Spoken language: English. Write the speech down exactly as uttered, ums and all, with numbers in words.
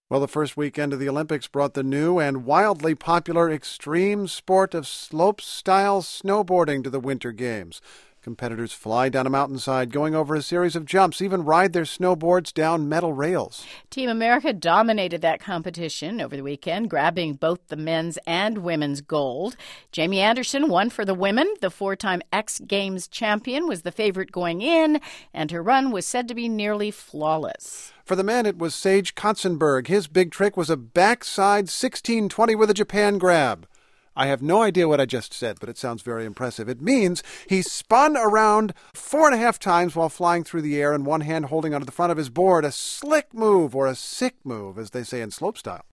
Well, the first weekend of the Olympics brought the new and wildly popular extreme sport of slopestyle snowboarding to the Winter Games. Competitors fly down a mountainside, going over a series of jumps, even ride their snowboards down metal rails. Team America dominated that competition over the weekend, grabbing both the men's and women's gold. Jamie Anderson won for the women. The four-time X Games champion was the favorite going in, and her run was said to be nearly flawless. For the men, it was Sage Kotzenberg. His big trick was a backside sixteen twenty with a Japan grab. I have no idea what I just said, but it sounds very impressive. It means he spun around four and a half times while flying through the air and one hand holding onto the front of his board. A slick move, or a sick move, as they say in slopestyle.